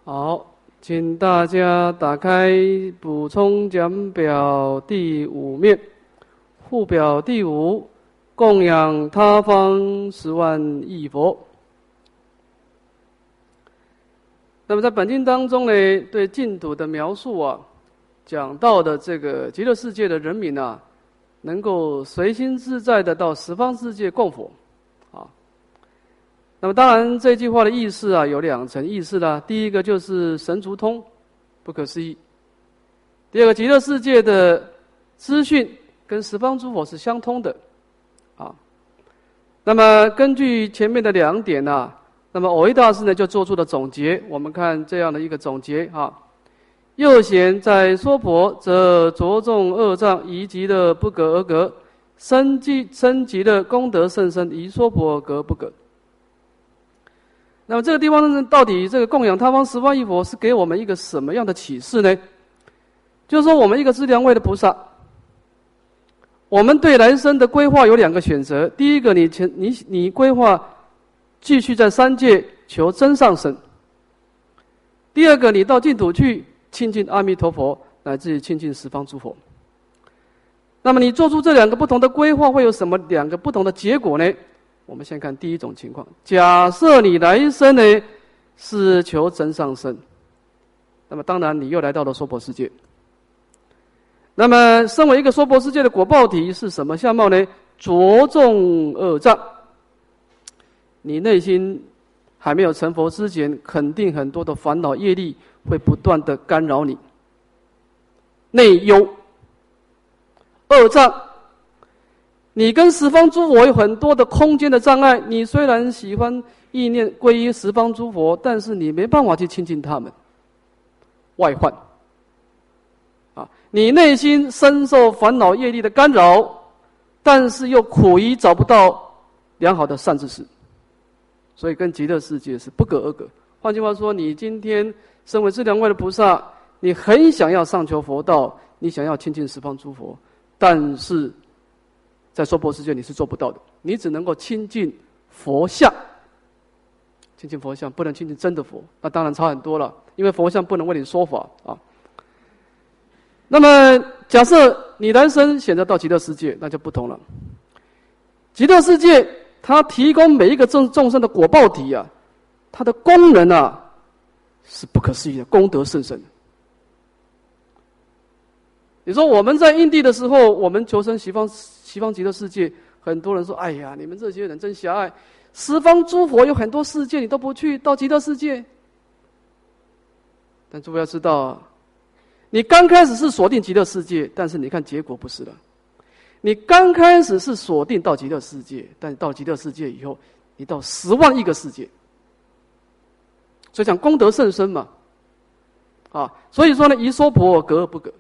好，请大家打开补充讲表第5面，附表第5，供养他方10万亿佛。那么在本经当中呢，对净土的描述啊，讲到的这个极乐世界的人民啊，能够随心自在的到十方世界供佛啊。那么当然这句话的意思啊，有2层意思啦。第一个就是神足通，不可思议；第二个，极乐世界的资讯跟十方诸佛是相通的啊。那么根据前面的2点啊，那么蕅益大师呢就做出了总结。我们看这样的一个总结啊：右贤在说婆，则着重2障，宜极乐不可而格；升极乐功德甚深，宜说婆而格不可。那么这个地方到底这个供养他方10万亿佛是给我们一个什么样的启示呢？就是说我们一个资粮位的菩萨，我们对来生的规划有2个选择。第一个，你规划继续在3界求真上生；第二个，你到净土去亲近阿弥陀佛，乃至于亲近十方诸佛。那么你做出这2个不同的规划，会有什么2个不同的结果呢？我们先看第一种情况，假设你来生呢是求真上生，那么当然你又来到了娑婆世界。那么身为一个娑婆世界的果报体是什么相貌呢？着重2障。你内心还没有成佛之前，肯定很多的烦恼业力会不断的干扰你。内忧2障，你跟十方诸佛有很多的空间的障碍。你虽然喜欢意念皈依十方诸佛，但是你没办法去亲近他们。外患啊，你内心深受烦恼业力的干扰，但是又苦于找不到良好的善知识，所以跟极乐世界是不可而格。换句话说，你今天身为资粮位的菩萨，你很想要上求佛道，你想要亲近十方诸佛，但是在娑婆世界你是做不到的，你只能够亲近佛像，亲近佛像，不能亲近真的佛。那当然差很多了，因为佛像不能为你说法啊。那么假设你来生选择到极乐世界，那就不同了。极乐世界它提供每一个众生的果报体啊，它的功能啊是不可思议的，功德甚深。你说我们在印地的时候，我们求生西方极乐世界，很多人说：“哎呀，你们这些人真狭隘！十方诸佛有很多世界，你都不去到极乐世界。”但诸位要知道啊，你刚开始是锁定极乐世界，但是你看结果不是了。你刚开始是锁定到极乐世界，但到极乐世界以后，你到10万亿个世界，所以讲功德甚深嘛。啊，所以说呢，宜说婆而格而不可。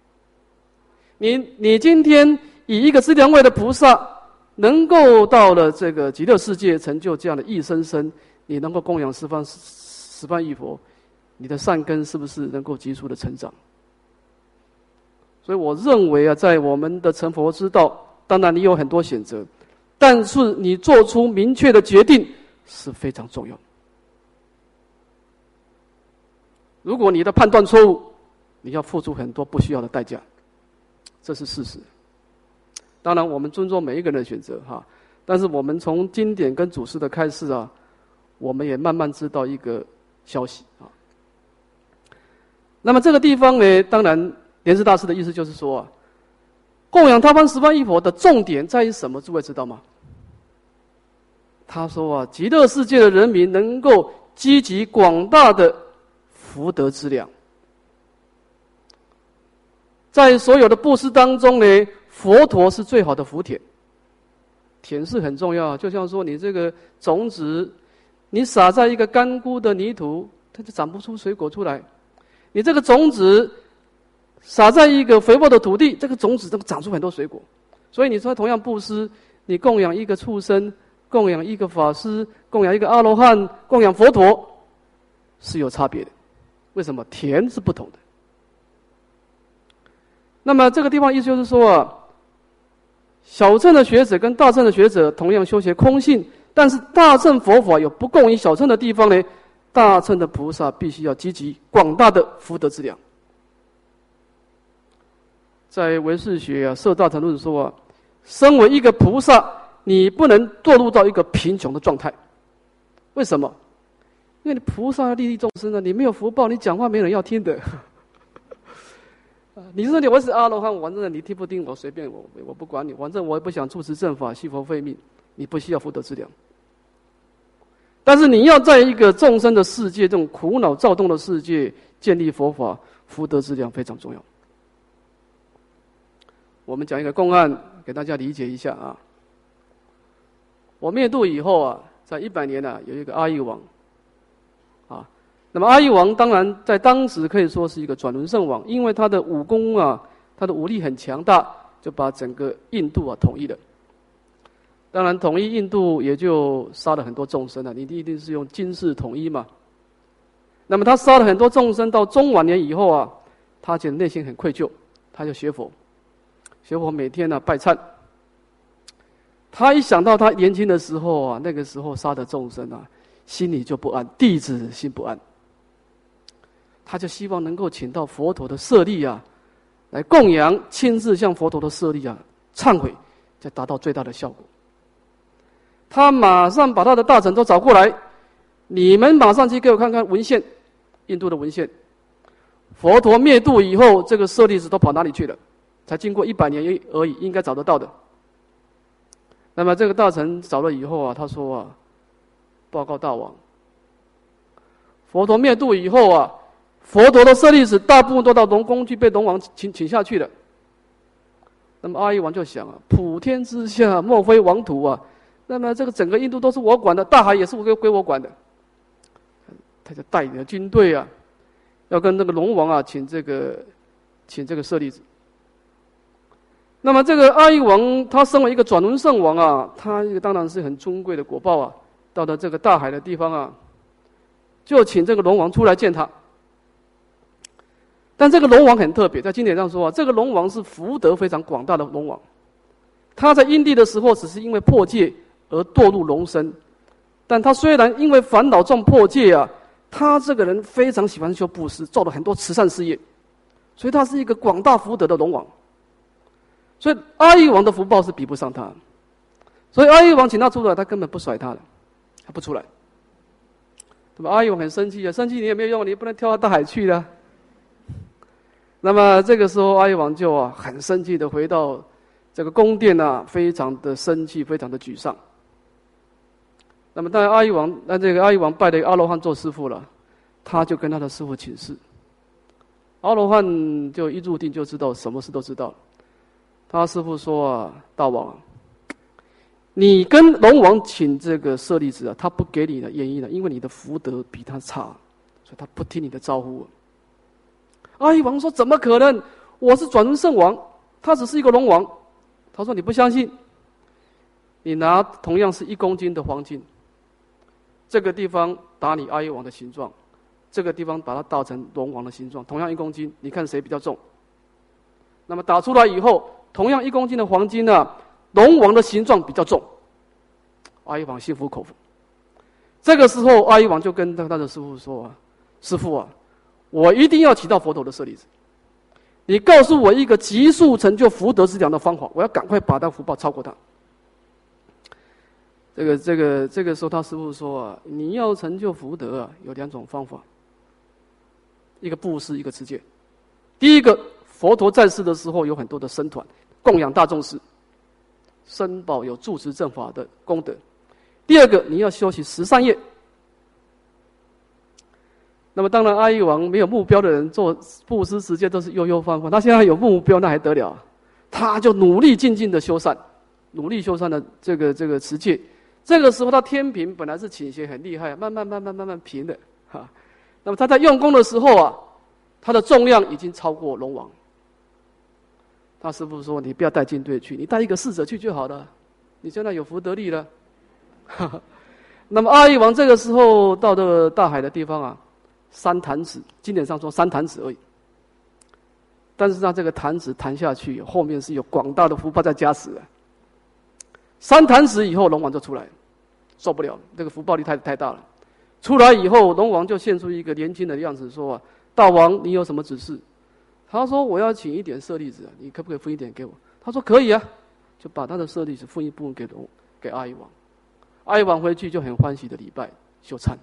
你今天以一个资粮位的菩萨，能够到了这个极乐世界，成就这样的一生生，你能够供养十方亿佛，你的善根是不是能够急速的成长？所以我认为啊，在我们的成佛之道，当然你有很多选择，但是你做出明确的决定是非常重要。如果你的判断错误，你要付出很多不需要的代价，这是事实。当然我们尊重每一个人的选择哈，但是我们从经典跟祖师的开示啊，我们也慢慢知道一个消息啊。那么这个地方呢，当然莲师大师的意思就是说啊，供养他方10万亿佛的重点在于什么？诸位知道吗？他说啊，极乐世界的人民能够积集广大的福德之量。在所有的布施当中呢，佛陀是最好的福田。田是很重要，就像说你这个种子，你撒在一个干枯的泥土，它就长不出水果出来。你这个种子撒在一个肥沃的土地，这个种子能长出很多水果。所以你说同样布施，你供养一个畜生，供养一个法师，供养一个阿罗汉，供养佛陀，是有差别的。为什么？田是不同的。那么这个地方意思就是说啊，小乘的学者跟大乘的学者同样修学空性，但是大乘佛法有不共于小乘的地方呢， 大乘的菩萨必须要积极广大的福德资粮。在唯识学摄大乘论说身为一个菩萨，你不能堕入到一个贫穷的状态。为什么？因为你菩萨要利益众生呢，你没有福报，你讲话没人要听的。你说我是阿罗汉，反正你听不听我随便，我不管你，反正我也不想住持正法，续佛慧命，你不需要福德资粮。但是你要在一个众生的世界，这种苦恼躁动的世界，建立佛法，福德资粮非常重要。我们讲一个公案给大家理解一下啊。我灭度以后在100年有一个阿育王那么阿育王当然在当时可以说是一个转轮圣王，因为他的武功他的武力很强大，就把整个印度统一了。当然统一印度也就杀了很多众生你一定是用军事统一嘛。那么他杀了很多众生，到中晚年以后他觉得内心很愧疚，他就学佛，每天拜忏。他一想到他年轻的时候那个时候杀的众生心里就不安，弟子心不安。他就希望能够请到佛陀的舍利来供养，亲自向佛陀的舍利忏悔，才达到最大的效果。他马上把他的大臣都找过来，你们马上去给我看看文献，印度的文献。佛陀灭度以后，这个舍利子都跑哪里去了？才经过100年而已，应该找得到的。那么这个大臣找了以后他说报告大王，佛陀灭度以后佛陀的舍利子大部分都到龙宫去，被龙王请下去了。那么阿育王就想普天之下莫非王土那么这个整个印度都是我管的，大海也是归我管的。他就带领了军队要跟那个龙王请这个舍利子。那么这个阿育王他身为一个转轮圣王他当然是很尊贵的果报到了这个大海的地方就请这个龙王出来见他。但这个龙王很特别，在经典上说这个龙王是福德非常广大的龙王。他在因地的时候只是因为破戒而堕入龙身，但他虽然因为烦恼重破戒他这个人非常喜欢修布施，做了很多慈善事业，所以他是一个广大福德的龙王。所以阿育王的福报是比不上他，所以阿育王请他出来，他根本不甩他了，他不出来。那么阿育王很生气生气你也没有用，你不能跳到大海去的。那么这个时候阿育王就很生气的回到这个宫殿非常的生气，非常的沮丧。那么当然阿育王拜了阿罗汉做师父了，他就跟他的师父请示。阿罗汉就一入定就知道什么事都知道了。他师父说大王你跟龙王请这个舍利子他不给你的原因因为你的福德比他差，所以他不听你的招呼。阿育王说怎么可能，我是转轮圣王，他只是一个龙王。他说你不相信，你拿同样是1公斤的黄金，这个地方打你阿育王的形状，这个地方把它打成龙王的形状，同样1公斤，你看谁比较重。那么打出来以后，同样1公斤的黄金龙王的形状比较重。阿育王心服口服。这个时候阿育王就跟他的师父说师父我一定要请到佛陀的舍利子，你告诉我一个急速成就福德资粮的方法，我要赶快把他福报超过他。这个时候他师父说你要成就福德有2种方法，一个布施，一个持戒。第一个，佛陀在世的时候有很多的僧团供养大众事，僧宝有住持正法的功德。第二个，你要修习13业。那么当然阿育王没有目标的人做布施持戒都是悠悠放放，他现在有目标那还得了，他就努力精进的修善，努力修善的这个持戒。这个时候他天平本来是倾斜很厉害，慢慢平的那么他在用功的时候他的重量已经超过龙王。他师父说你不要带军队去，你带一个侍者去就好了，你现在有福德力了那么阿育王这个时候到了大海的地方3弹指，经典上说3弹指而已，但是他这个弹指弹下去后面是有广大的福报在加持3弹指以后龙王就出来，受不了这个福报力太大了， 出来以后，龙王就现出一个年轻的样子，说：“大王，你有什么指示？”他说：“我要请一点舍利子，你可不可以分一点给我？”他说：“可以啊。”就把他的舍利子分一部分给阿育王。阿育王回去就很欢喜的礼拜修忏。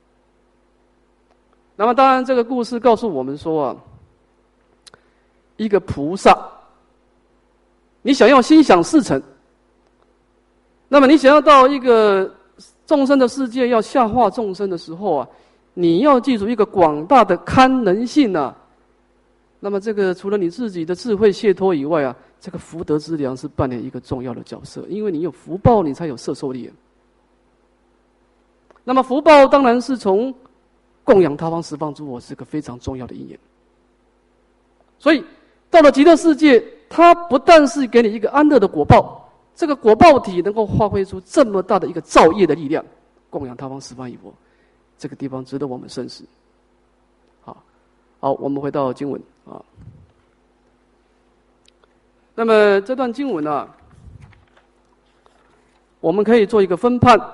那么当然，这个故事告诉我们说一个菩萨，你想要心想事成，那么你想要到一个众生的世界，要下化众生的时候你要记住一个广大的堪能性那么这个除了你自己的智慧解脱以外这个福德之良是扮演一个重要的角色，因为你有福报，你才有摄受力。那么福报当然是从供养他方十方诸佛是个非常重要的因缘。所以到了极乐世界，它不但是给你一个安乐的果报，这个果报体能够发挥出这么大的一个造业的力量，供养他方十方一佛，这个地方值得我们深思。好，我们回到经文那么这段经文我们可以做一个分判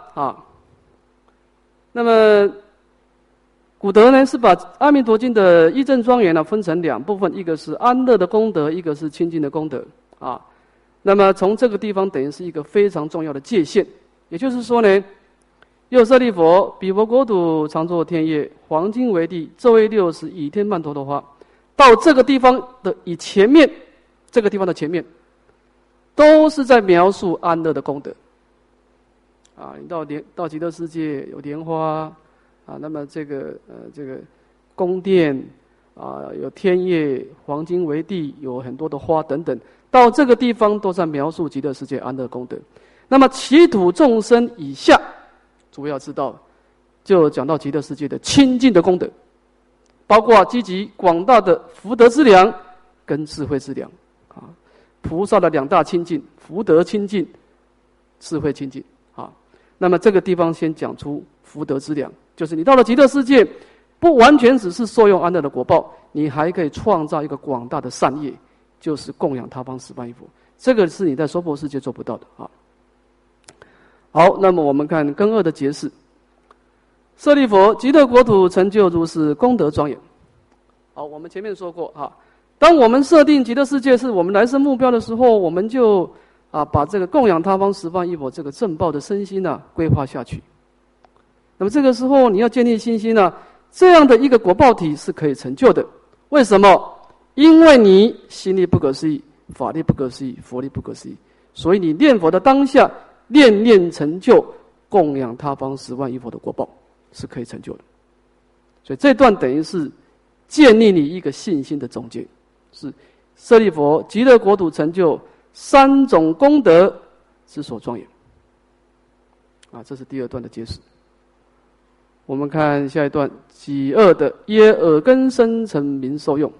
那么古德呢是把《阿弥陀经》的义正庄严分成两部分，一个是安乐的功德，一个是清净的功德那么从这个地方等于是一个非常重要的界限，也就是说呢，又舍利佛，彼佛国土常作天业，黄金为地，昼夜60倚天曼陀罗花。到这个地方的以前面，这个地方的前面，都是在描述安乐的功德你到极乐世界有莲花那么这个宫殿有天业，黄金为地，有很多的花等等，到这个地方都在描述极乐世界安乐功德。那么其土众生以下，主要知道就讲到极乐世界的清净的功德，包括积集广大的福德之粮跟智慧之粮菩萨的两大清净，福德清净，智慧清净那么这个地方先讲出福德之粮，就是你到了极乐世界，不完全只是受用安乐的果报，你还可以创造一个广大的善业，就是供养他方十方一佛，这个是你在娑婆世界做不到的好，那么我们看根二的解释。舍利佛，极乐国土成就如是功德庄严。好，我们前面说过当我们设定极乐世界是我们来生目标的时候，我们就把这个供养他方十方一佛这个正报的身心规划下去。那么这个时候你要建立信心这样的一个果报体是可以成就的。为什么？因为你心力不可思议，法力不可思议，佛力不可思议，所以你念佛的当下，念念成就供养他方十万亿佛的果报是可以成就的。所以这段等于是建立你一个信心的总结，是舍利佛极乐国土成就三种功德之所庄严这是第二段的解释。我们看下一段，己二的耶耳根生成名受用。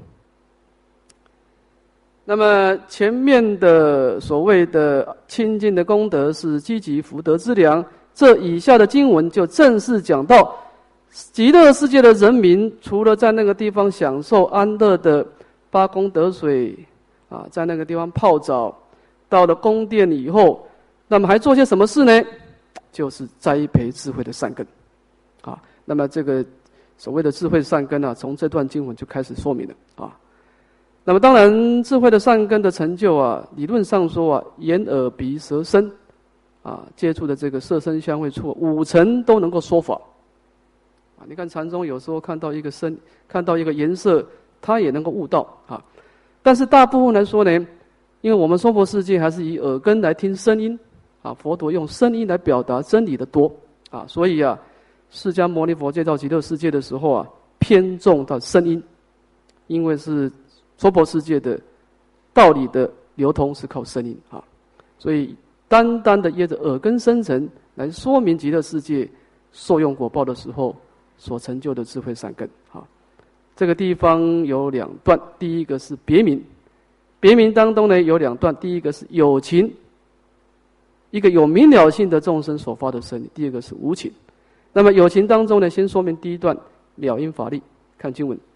那么前面的所谓的清净的功德是积集福德之粮，这以下的经文就正式讲到极乐世界的人民，除了在那个地方享受安乐的八功德水在那个地方泡澡，到了宫殿以后，那么还做些什么事呢？就是栽培智慧的善根那么这个所谓的智慧善根从这段经文就开始说明了那么当然智慧的善根的成就理论上说眼耳鼻舌身接触的这个色声香味触五尘都能够说法你看禅宗有时候看到一个声，看到一个颜色，他也能够悟道但是大部分来说呢，因为我们娑婆世界还是以耳根来听声音佛陀用声音来表达真理的多所以释迦牟尼佛见到极乐世界的时候偏重到声音，因为是娑婆世界的道理的流通是靠声音所以单单的依着耳根生成来说明极乐世界受用果报的时候所成就的智慧善根这个地方有两段，第一个是别名，别名当中呢有两段，第一个是有情，一个有明了性的众生所发的声音，第二个是无情。那么有情当中呢，先说明第一段了因法力，看经文。